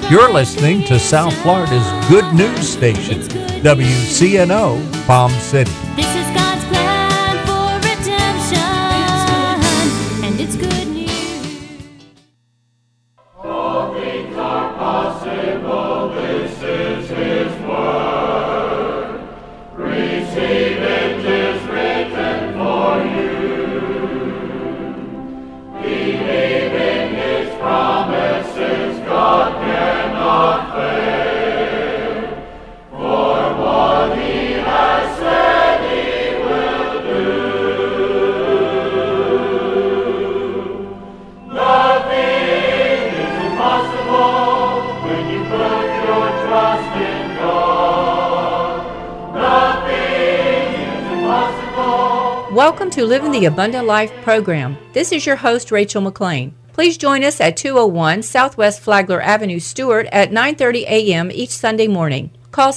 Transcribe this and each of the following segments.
You're listening to South Florida's good news station, WCNO Palm City. This is God's plan for redemption, and it's good news. All things are possible, this is His word. Receive it, 'tis written for you. Believe in His promises, God cannot fail. For what He has said He will do. Nothing is impossible when you put your trust in God. Nothing is impossible. Welcome to Living the Abundant Life program. This is your host, Rachel McLean. Please join us at 201 Southwest Flagler Avenue, Stuart at 9:30 a.m. each Sunday morning. Call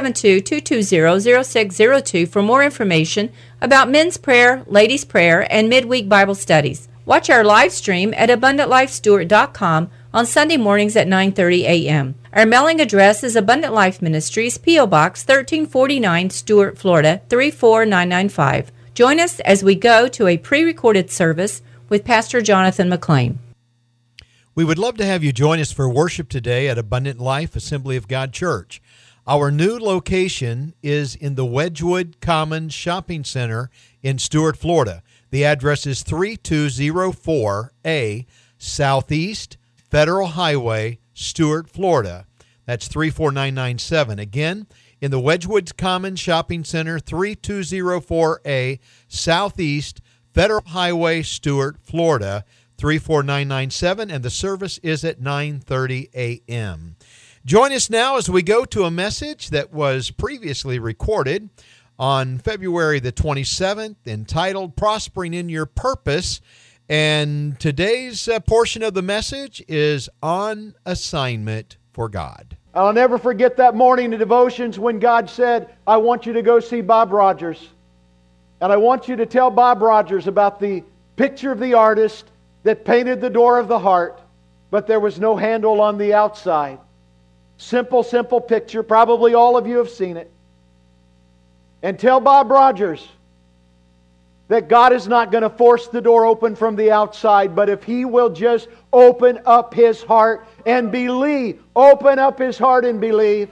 772-220-0602 for more information about men's prayer, ladies' prayer, and midweek Bible studies. Watch our live stream at abundantlifestuart.com on Sunday mornings at 9:30 a.m. Our mailing address is Abundant Life Ministries, P.O. Box 1349, Stuart, Florida 34995. Join us as we go to a pre-recorded service with Pastor Jonathan McLean. We would love to have you join us for worship today at Abundant Life Assembly of God Church. Our new location is in the Wedgwood Commons Shopping Center in Stuart, Florida. The address is 3204A Southeast Federal Highway, Stuart, Florida. That's 34997. Again, in the Wedgwood Commons Shopping Center, 3204A Southeast Federal Highway, Stuart, Florida, 34997, and the service is at 9:30 a.m. Join us now as we go to a message that was previously recorded on February the 27th, entitled Prospering in Your Purpose, and today's portion of the message is On Assignment for God. I'll never forget that morning in devotions when God said, I want you to go see Bob Rogers. And I want you to tell Bob Rogers about the picture of the artist that painted the door of the heart, but there was no handle on the outside. Simple, simple picture. Probably all of you have seen it. And tell Bob Rogers that God is not going to force the door open from the outside, but if He will just open up His heart and believe, open up His heart and believe.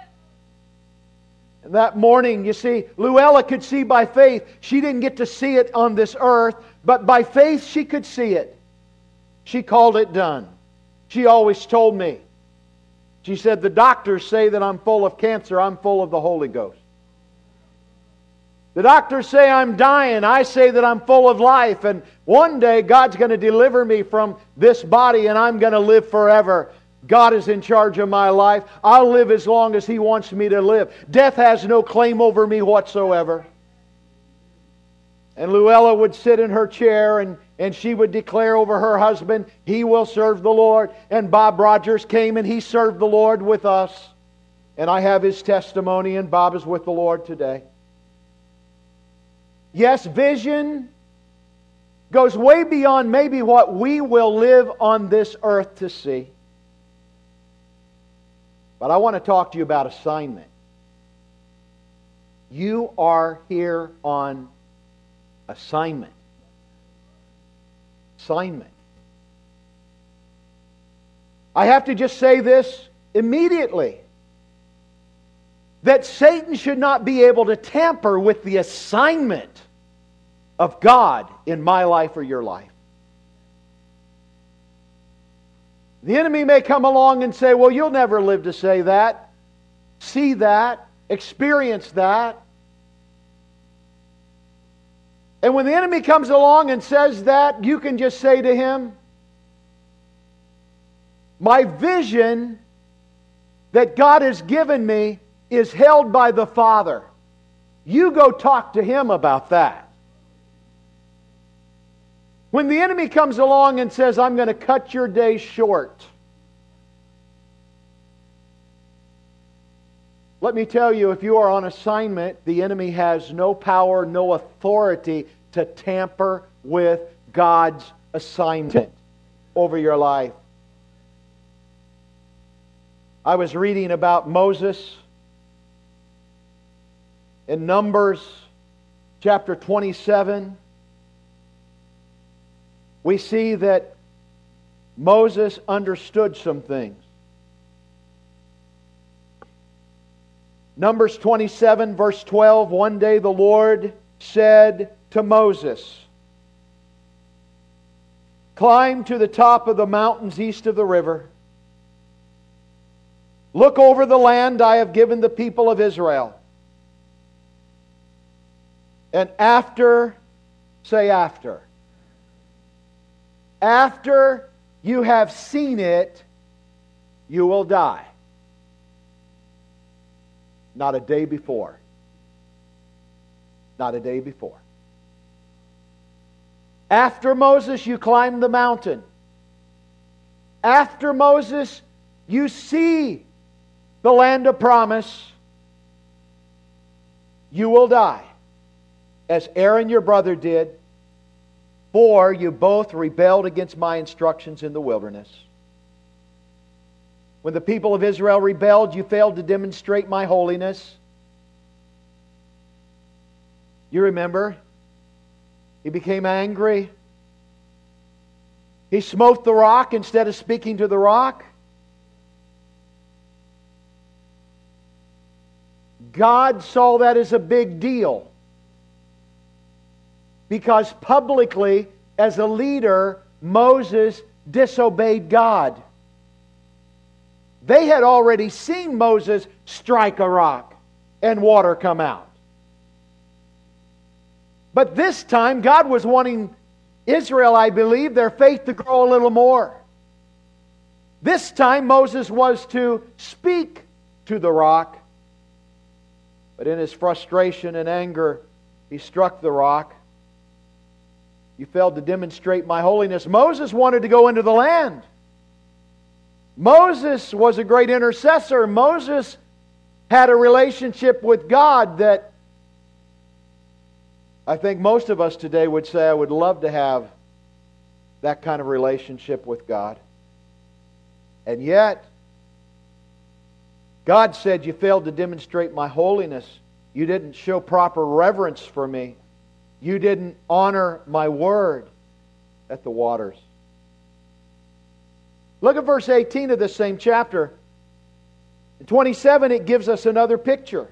And that morning, you see, Luella could see by faith. She didn't get to see it on this earth, but by faith she could see it. She called it done. She always told me. She said, the doctors say that I'm full of cancer. I'm full of the Holy Ghost. The doctors say I'm dying. I say that I'm full of life. And one day God's going to deliver me from this body and I'm going to live forever. God is in charge of my life. I'll live as long as He wants me to live. Death has no claim over me whatsoever. And Luella would sit in her chair and she would declare over her husband, he will serve the Lord. And Bob Rogers came and he served the Lord with us. And I have his testimony, and Bob is with the Lord today. Yes, vision goes way beyond maybe what we will live on this earth to see. But I want to talk to you about assignment. You are here on assignment. Assignment. I have to just say this immediately. That Satan should not be able to tamper with the assignment of God in my life or your life. The enemy may come along and say, well, you'll never live to say that, see that, experience that. And when the enemy comes along and says that, you can just say to him, my vision that God has given me is held by the Father. You go talk to Him about that. When the enemy comes along and says, I'm going to cut your days short, let me tell you, if you are on assignment, the enemy has no power, no authority to tamper with God's assignment over your life. I was reading about Moses in Numbers chapter 27. We see that Moses understood some things. Numbers 27 verse 12, one day the Lord said to Moses, "Climb to the top of the mountains east of the river. Look over the land I have given the people of Israel. And after, say after you have seen it, you will die." Not a day before. Not a day before. After Moses, you climb the mountain. After Moses, you see the land of promise. You will die, as Aaron your brother did, for you both rebelled against my instructions in the wilderness. When the people of Israel rebelled, you failed to demonstrate my holiness. You remember? He became angry. He smote the rock instead of speaking to the rock. God saw that as a big deal, because publicly, as a leader, Moses disobeyed God. They had already seen Moses strike a rock and water come out. But this time, God was wanting Israel, I believe, their faith to grow a little more. This time, Moses was to speak to the rock. But in his frustration and anger, he struck the rock. You failed to demonstrate my holiness. Moses wanted to go into the land. Moses was a great intercessor. Moses had a relationship with God that I think most of us today would say, I would love to have that kind of relationship with God. And yet, God said, you failed to demonstrate my holiness. You didn't show proper reverence for me. You didn't honor my word at the waters. Look at verse 18 of this same chapter. In 27, it gives us another picture.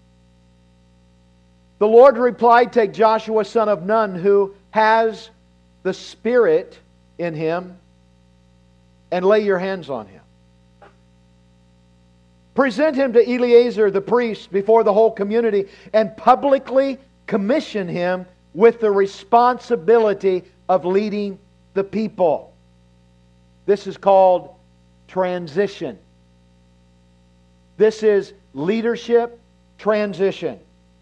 The Lord replied, "Take Joshua son of Nun, who has the Spirit in him, and lay your hands on him. Present him to Eleazar the priest before the whole community, and publicly commission him with the responsibility of leading the people." This is called transition. This is leadership transition.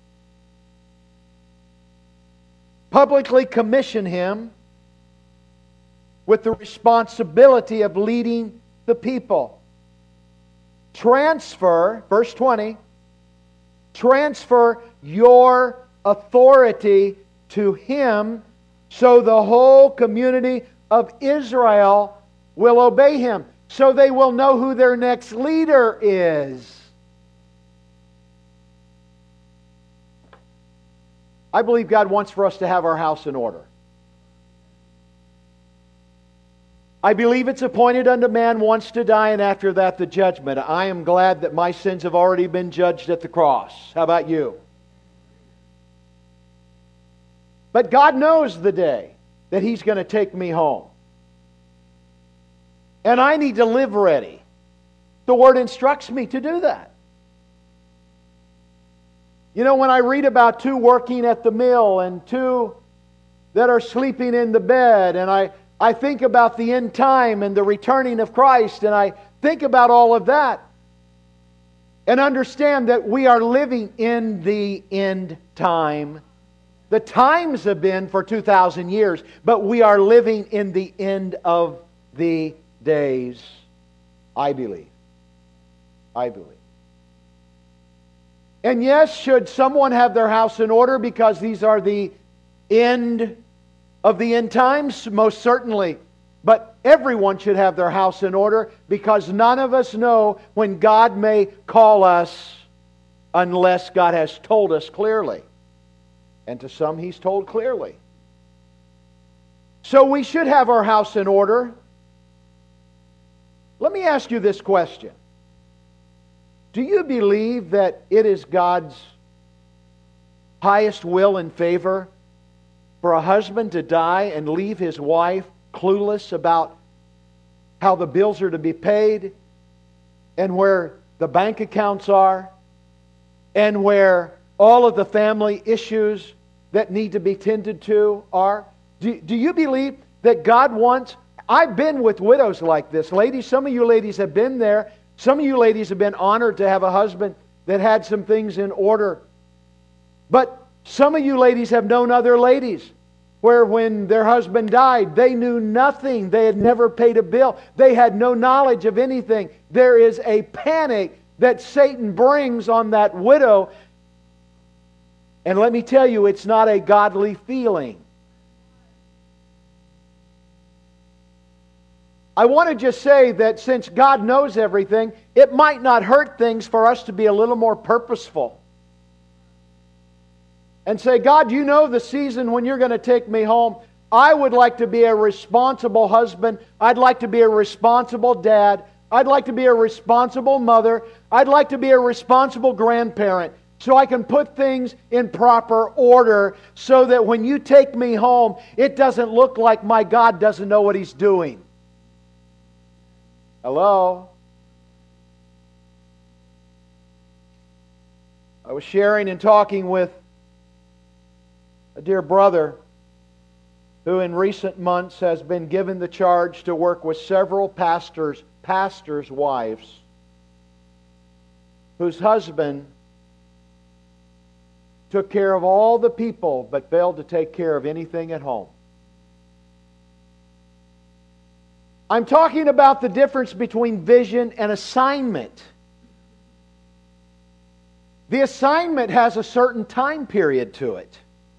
Publicly commission him with the responsibility of leading the people. Transfer, verse 20, transfer your authority to him so the whole community of Israel will obey him, so they will know who their next leader is. I believe God wants for us to have our house in order. I believe it's appointed unto man once to die, and after that the judgment. I am glad that my sins have already been judged at the cross. How about you? But God knows the day that He's going to take me home. And I need to live ready. The Word instructs me to do that. You know, when I read about two working at the mill and two that are sleeping in the bed, and I think about the end time and the returning of Christ, and I think about all of that, and understand that we are living in the end time. The times have been for 2,000 years, but we are living in the end of the days. I believe. I believe. And yes, should someone have their house in order because these are the end of the end times? Most certainly. But everyone should have their house in order, because none of us know when God may call us unless God has told us clearly. And to some He's told clearly. So we should have our house in order. Let me ask you this question. Do you believe that it is God's highest will and favor for a husband to die and leave his wife clueless about how the bills are to be paid, and where the bank accounts are, and where all of the family issues that need to be tended to are? Do you believe that God wants... I've been with widows like this. Ladies, some of you ladies have been there. Some of you ladies have been honored to have a husband that had some things in order. But some of you ladies have known other ladies where when their husband died, they knew nothing. They had never paid a bill. They had no knowledge of anything. There is a panic that Satan brings on that widow. And let me tell you, it's not a godly feeling. I want to just say that since God knows everything, it might not hurt things for us to be a little more purposeful. And say, God, you know the season when you're going to take me home. I would like to be a responsible husband. I'd like to be a responsible dad. I'd like to be a responsible mother. I'd like to be a responsible grandparent, so I can put things in proper order so that when you take me home, it doesn't look like my God doesn't know what He's doing. Hello? I was sharing and talking with a dear brother who in recent months has been given the charge to work with several pastors' wives whose husband took care of all the people but failed to take care of anything at home. I'm talking about the difference between vision and assignment. The assignment has a certain time period to it.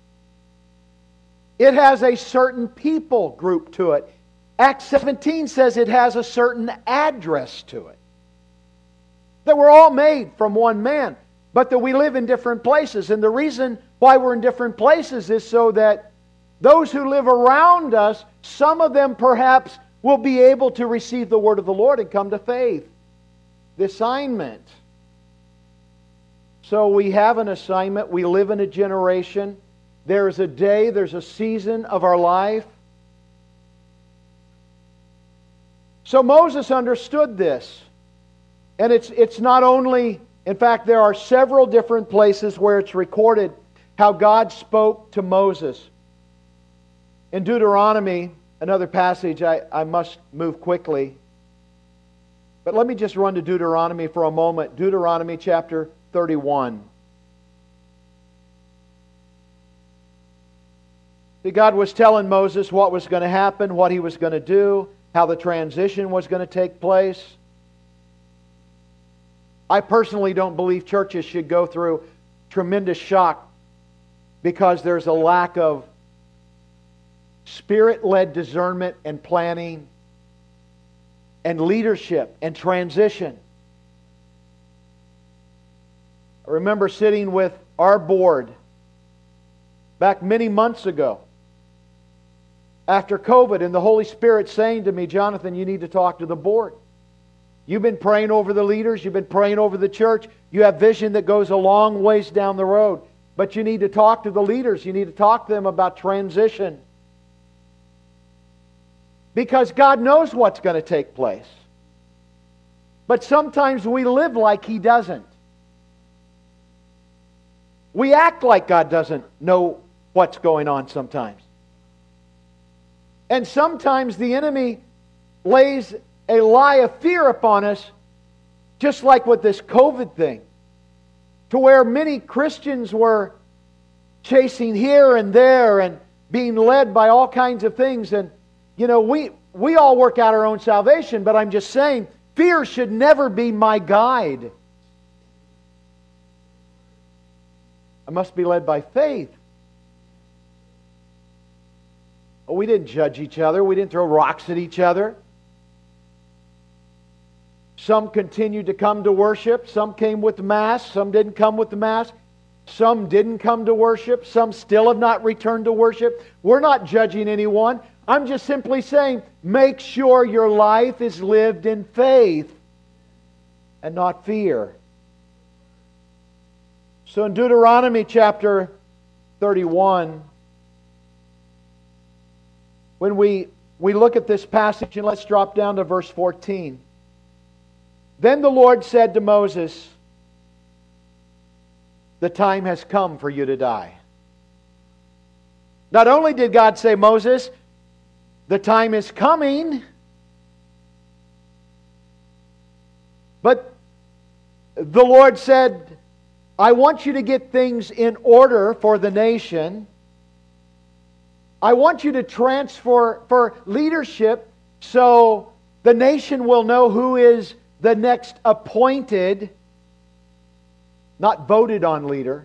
It has a certain people group to it. Acts 17 says it has a certain address to it. That we're all made from one man, but that we live in different places. And the reason why we're in different places is so that those who live around us, some of them perhaps will be able to receive the word of the Lord and come to faith. The assignment. So we have an assignment. We live in a generation. There is a day, there's a season of our life. So Moses understood this. And it's not only, in fact, there are several different places where it's recorded how God spoke to Moses. In Deuteronomy, another passage, I must move quickly. But let me just run to Deuteronomy for a moment. Deuteronomy chapter 31. See, God was telling Moses what was going to happen, what he was going to do, how the transition was going to take place. I personally don't believe churches should go through tremendous shock because there's a lack of Spirit-led discernment and planning and leadership and transition. I remember sitting with our board back many months ago after COVID, and the Holy Spirit saying to me, Jonathan, you need to talk to the board. You've been praying over the leaders, you've been praying over the church, you have vision that goes a long ways down the road, but you need to talk to the leaders, you need to talk to them about transition. Because God knows what's going to take place. But sometimes we live like He doesn't. We act like God doesn't know what's going on sometimes. And sometimes the enemy lays a lie of fear upon us, just like with this COVID thing, to where many Christians were chasing here and there and being led by all kinds of things. And you know, we all work out our own salvation, but I'm just saying, fear should never be my guide. I must be led by faith. We didn't judge each other. We didn't throw rocks at each other. Some continued to come to worship. Some came with the Mass. Some didn't come with the Mass. Some didn't come to worship. Some still have not returned to worship. We're not judging anyone. I'm just simply saying, make sure your life is lived in faith and not fear. So in Deuteronomy chapter 31, when we look at this passage, and let's drop down to verse 14. Then the Lord said to Moses, the time has come for you to die. Not only did God say, Moses, the time is coming, but the Lord said, I want you to get things in order for the nation. I want you to transfer for leadership so the nation will know who is the next appointed, not voted on leader,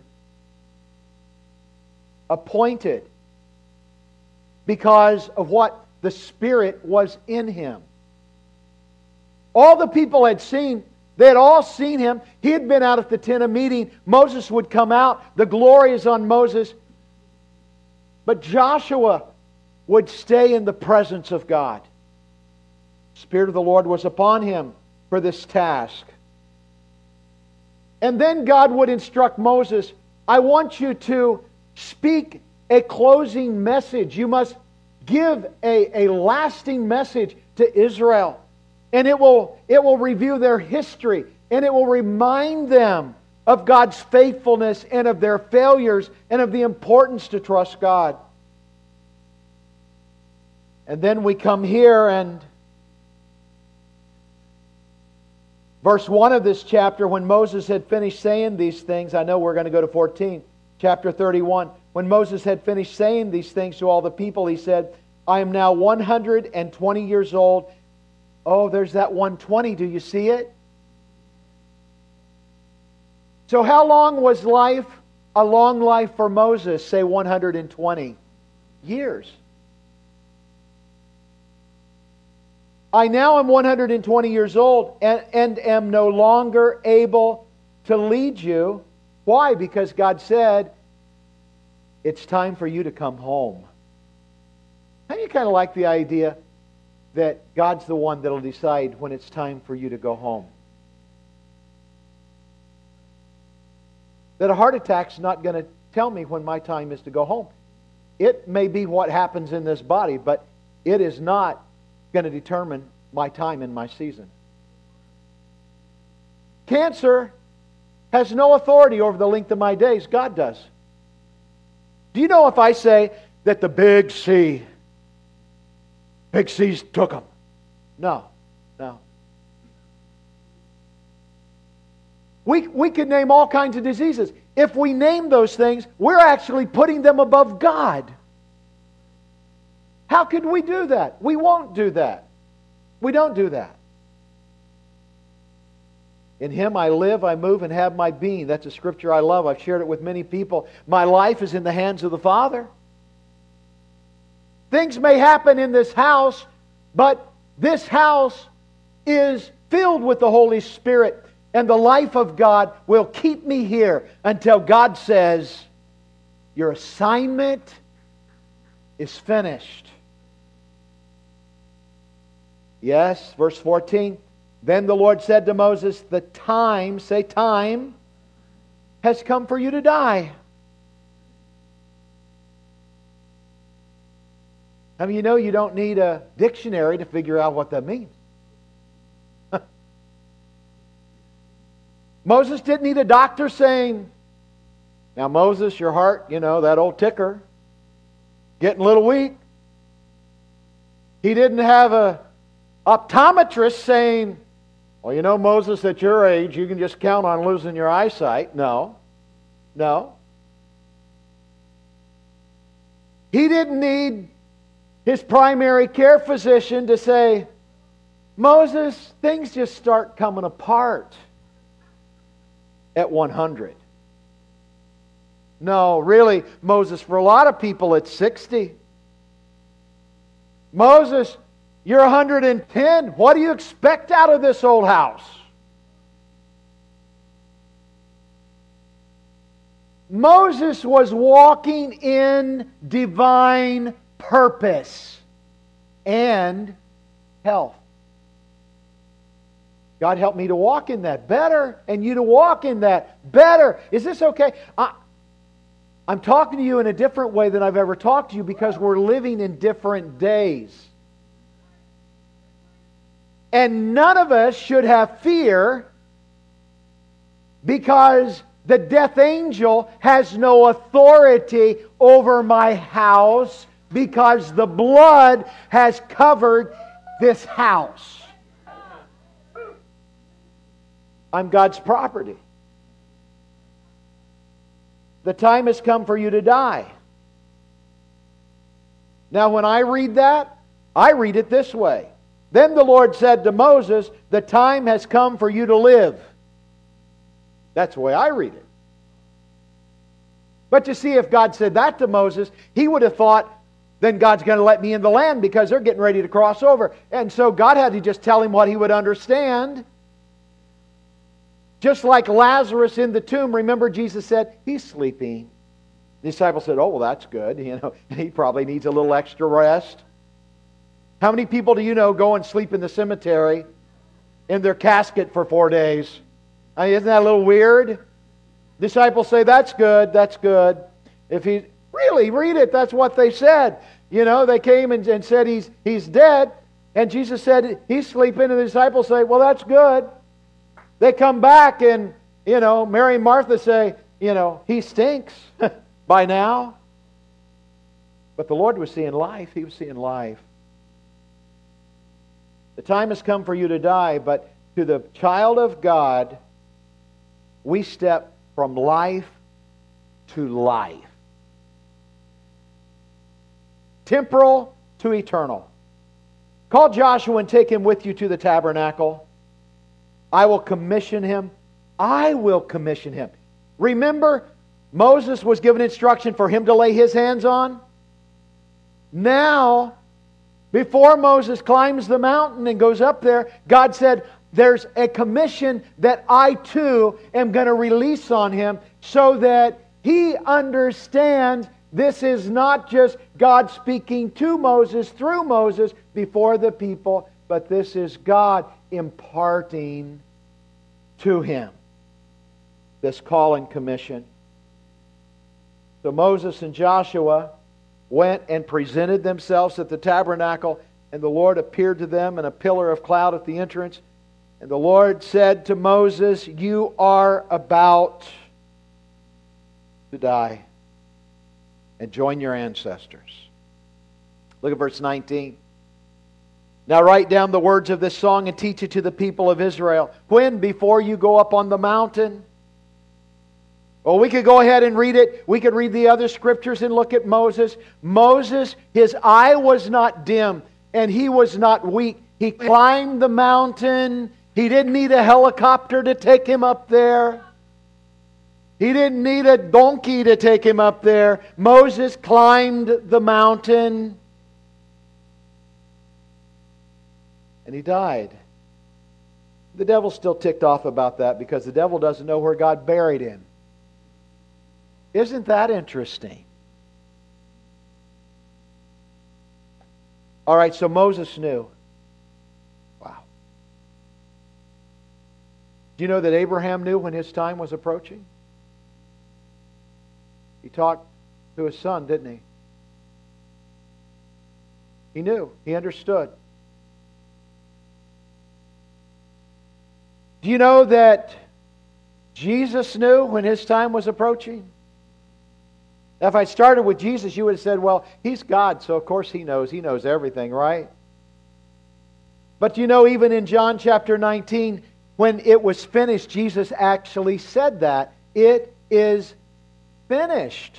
appointed because of what the Spirit was in him. All the people had seen, they had all seen him. He had been out at the tent of meeting. Moses would come out. The glory is on Moses. But Joshua would stay in the presence of God. The Spirit of the Lord was upon him for this task. And then God would instruct Moses, I want you to speak a closing message. You must give a lasting message to Israel. And it will review their history. And it will remind them of God's faithfulness and of their failures and of the importance to trust God. And then we come here and verse 1 of this chapter, when Moses had finished saying these things, I know we're going to go to 14, chapter 31. When Moses had finished saying these things to all the people, he said, I am now 120 years old. Oh, there's that 120. Do you see it? So how long was life? A long life for Moses, say 120 years. I now am 120 years old and am no longer able to lead you. Why? Because God said, it's time for you to come home. How do you kind of like the idea that God's the one that will decide when it's time for you to go home? That a heart attack's not going to tell me when my time is to go home. It may be what happens in this body, but it is not going to determine my time and my season. Cancer has no authority over the length of my days. God does. Do you know if I say that the big C's took them? No. We could name all kinds of diseases. If we name those things, we're actually putting them above God. How could we do that? We won't do that. We don't do that. In Him I live, I move, and have my being. That's a scripture I love. I've shared it with many people. My life is in the hands of the Father. Things may happen in this house, but this house is filled with the Holy Spirit, and the life of God will keep me here until God says, your assignment is finished. Yes, verse 14. Then the Lord said to Moses, the time, say time, has come for you to die. I mean, you know you don't need a dictionary to figure out what that means. Moses didn't need a doctor saying, now Moses, your heart, you know, that old ticker, getting a little weak. He didn't have a optometrist saying, well, you know, Moses, at your age, you can just count on losing your eyesight. No. He didn't need his primary care physician to say, Moses, things just start coming apart at 100. No, really, Moses, for a lot of people, it's 60. Moses, you're 110. What do you expect out of this old house? Moses was walking in divine purpose and health. God help me to walk in that better, and you to walk in that better. Is this okay? I'm talking to you in a different way than I've ever talked to you because we're living in different days. And none of us should have fear because the death angel has no authority over my house because the blood has covered this house. I'm God's property. The time has come for you to die. Now, when I read that, I read it this way. Then the Lord said to Moses, the time has come for you to live. That's the way I read it. But you see, if God said that to Moses, he would have thought, then God's going to let me in the land because they're getting ready to cross over. And so God had to just tell him what he would understand. Just like Lazarus in the tomb, remember Jesus said, he's sleeping. The disciples said, oh, well, that's good. He probably needs a little extra rest. How many people do you know go and sleep in the cemetery in their casket for 4 days? I mean, isn't that a little weird? Disciples say, that's good, that's good. If he really read it, that's what they said. They came and said he's dead. And Jesus said he's sleeping. And the disciples say, well, that's good. They come back and, Mary and Martha say, he stinks by now. But the Lord was seeing life. He was seeing life. The time has come for you to die, but to the child of God, we step from life to life. Temporal to eternal. Call Joshua and take him with you to the tabernacle. I will commission him. I will commission him. Remember, Moses was given instruction for him to lay his hands on. Now, before Moses climbs the mountain and goes up there, God said, there's a commission that I too am going to release on him so that he understands this is not just God speaking to Moses through Moses before the people, but this is God imparting to him this call and commission. So Moses and Joshua went and presented themselves at the tabernacle, and the Lord appeared to them in a pillar of cloud at the entrance. And the Lord said to Moses, you are about to die and join your ancestors. Look at verse 19. Now write down the words of this song and teach it to the people of Israel. When? Before you go up on the mountain. Well, we could go ahead and read it. We could read the other scriptures and look at Moses. Moses, his eye was not dim and he was not weak. He climbed the mountain. He didn't need a helicopter to take him up there. He didn't need a donkey to take him up there. Moses climbed the mountain. And he died. The devil's still ticked off about that because the devil doesn't know where God buried him. Isn't that interesting? All right, so Moses knew. Wow. Do you know that Abraham knew when his time was approaching? He talked to his son, didn't he? He knew. He understood. Do you know that Jesus knew when his time was approaching? Now, if I started with Jesus, you would have said, well, he's God, so of course he knows. He knows everything, right? But you know, even in John chapter 19, when it was finished, Jesus actually said that. It is finished.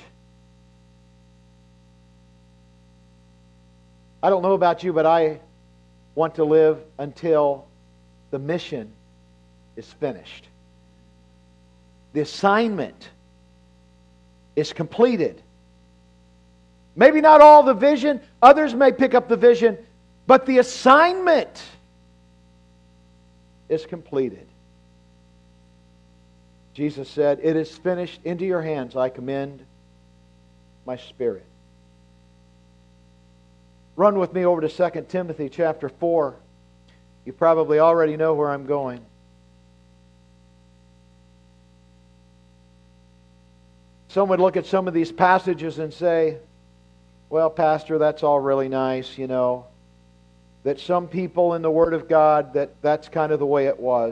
I don't know about you, but I want to live until the mission is finished. The assignment is completed. Maybe not all the vision. Others may pick up the vision, But the assignment is completed. Jesus said, "It is finished. Into your hands I commend my spirit." Run with me over to 2 Timothy chapter 4. You probably already know where I'm going. Some would look at some of these passages and say, "Well, Pastor, that's all really nice, you know, that some people in the Word of God, that's kind of the way it was."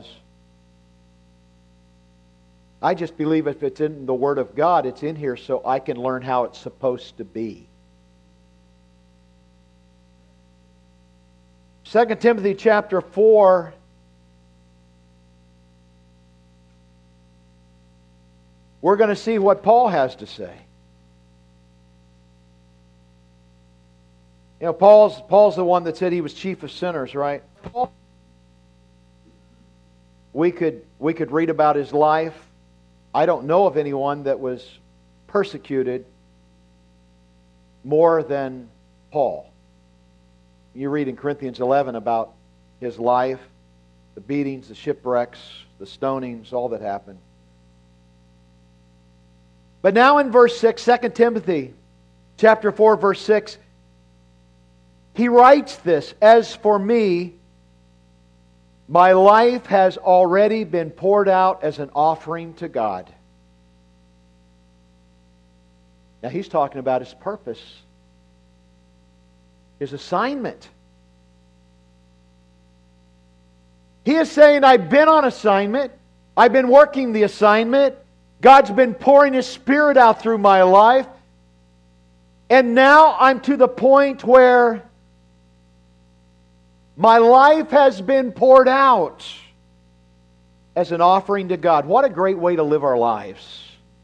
I just believe if it's in the Word of God, it's in here so I can learn how it's supposed to be. 2 Timothy chapter 4. We're going to see what Paul has to say. You know, Paul's the one that said he was chief of sinners, right? We could read about his life. I don't know of anyone that was persecuted more than Paul. You read in Corinthians 11 about his life, the beatings, the shipwrecks, the stonings, all that happened. But now in verse 6, 2 Timothy chapter 4, verse 6, he writes this, "As for me, my life has already been poured out as an offering to God." Now he's talking about his purpose, his assignment. He is saying, I've been on assignment. I've been working the assignment. God's been pouring His Spirit out through my life. And now I'm to the point where my life has been poured out as an offering to God. What a great way to live our lives.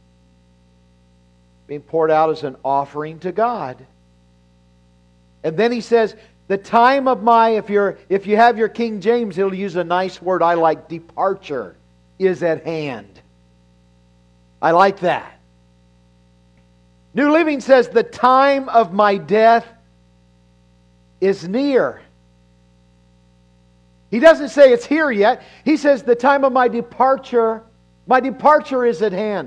Being poured out as an offering to God. And then he says, the time of my, if you have your King James, it'll use a nice word I like, departure, is at hand. I like that. New Living says, the time of my death is near. He doesn't say it's here yet. He says the time of my departure is at hand.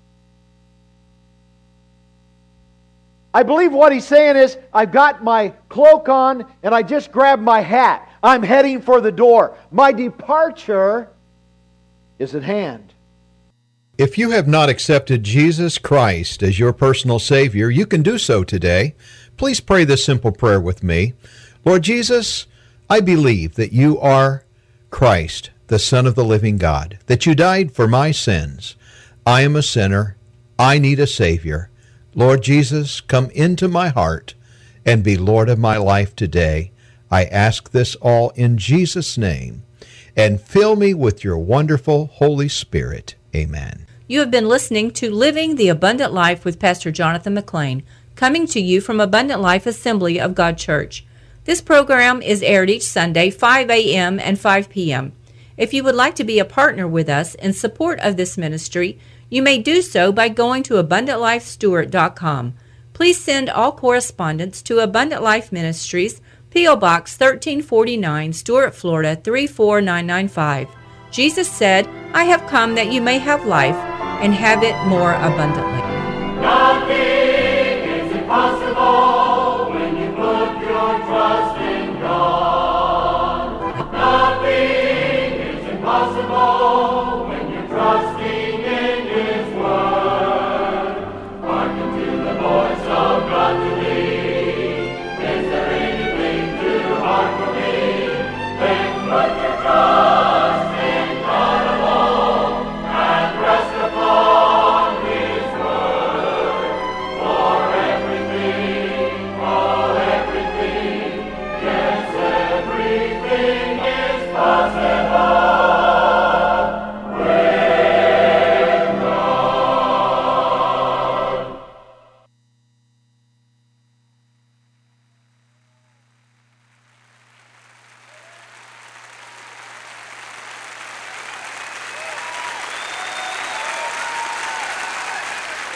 I believe what he's saying is, I've got my cloak on and I just grabbed my hat. I'm heading for the door. My departure is at hand. If you have not accepted Jesus Christ as your personal Savior, you can do so today. Please pray this simple prayer with me. Lord Jesus, I believe that you are Christ, the Son of the living God, that you died for my sins. I am a sinner. I need a Savior. Lord Jesus, come into my heart and be Lord of my life today. I ask this all in Jesus' name, and fill me with your wonderful Holy Spirit. Amen. You have been listening to Living the Abundant Life with Pastor Jonathan McLean, coming to you from Abundant Life Assembly of God Church. This program is aired each Sunday, 5 a.m. and 5 p.m. If you would like to be a partner with us in support of this ministry, you may do so by going to AbundantLifeStewart.com. Please send all correspondence to Abundant Life Ministries, P.O. Box 1349, Stewart, Florida 34995. Jesus said, I have come that you may have life and have it more abundantly. Nothing is impossible.